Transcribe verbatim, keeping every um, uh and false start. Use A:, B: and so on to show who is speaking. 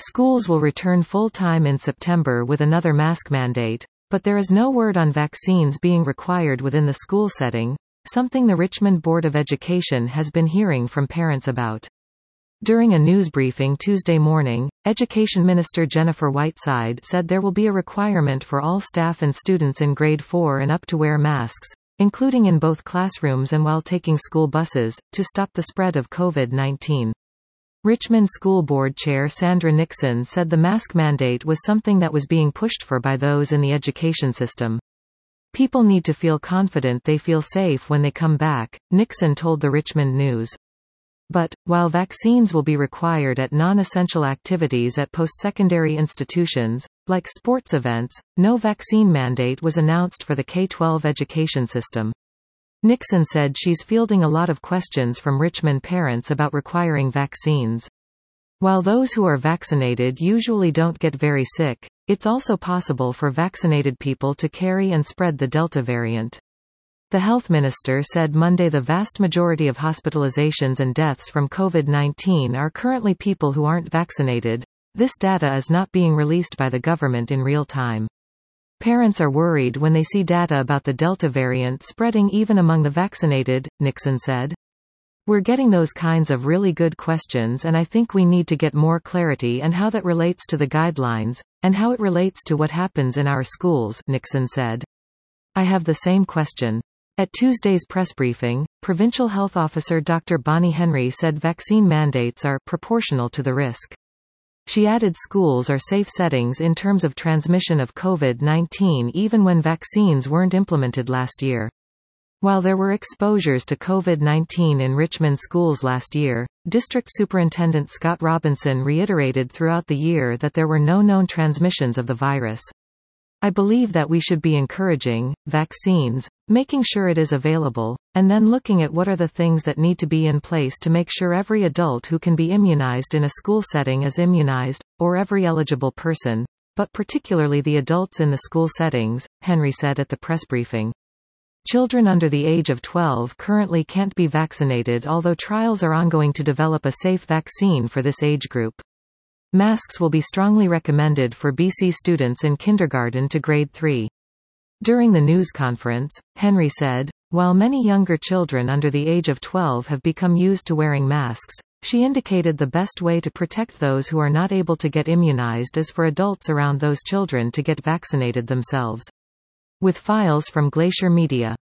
A: Schools will return full-time in September with another mask mandate, but there is no word on vaccines being required within the school setting, something the Richmond Board of Education has been hearing from parents about. During a news briefing Tuesday morning, Education Minister Jennifer Whiteside said there will be a requirement for all staff and students in grade four and up to wear masks, including in both classrooms and while taking school buses, to stop the spread of COVID nineteen. Richmond School Board Chair Sandra Nixon said the mask mandate was something that was being pushed for by those in the education system. People need to feel confident they feel safe when they come back, Nixon told the Richmond News. But, while vaccines will be required at non-essential activities at post-secondary institutions, like sports events, no vaccine mandate was announced for the K twelve education system. Nixon said she's fielding a lot of questions from Richmond parents about requiring vaccines. While those who are vaccinated usually don't get very sick, it's also possible for vaccinated people to carry and spread the Delta variant. The health minister said Monday the vast majority of hospitalizations and deaths from COVID nineteen are currently people who aren't vaccinated. This data is not being released by the government in real time. Parents are worried when they see data about the Delta variant spreading even among the vaccinated, Nixon said. We're getting those kinds of really good questions, and I think we need to get more clarity on how that relates to the guidelines, and how it relates to what happens in our schools, Nixon said. I have the same question. At Tuesday's press briefing, Provincial Health Officer Doctor Bonnie Henry said vaccine mandates are proportional to the risk. She added schools are safe settings in terms of transmission of COVID nineteen even when vaccines weren't implemented last year. While there were exposures to COVID nineteen in Richmond schools last year, District Superintendent Scott Robinson reiterated throughout the year that there were no known transmissions of the virus. I believe that we should be encouraging vaccines, making sure it is available, and then looking at what are the things that need to be in place to make sure every adult who can be immunized in a school setting is immunized, or every eligible person, but particularly the adults in the school settings, Henry said at the press briefing. Children under the age of twelve currently can't be vaccinated, although trials are ongoing to develop a safe vaccine for this age group. Masks will be strongly recommended for B C students in kindergarten to grade three. During the news conference, Henry said, while many younger children under the age of twelve have become used to wearing masks, she indicated the best way to protect those who are not able to get immunized is for adults around those children to get vaccinated themselves. With files from Glacier Media.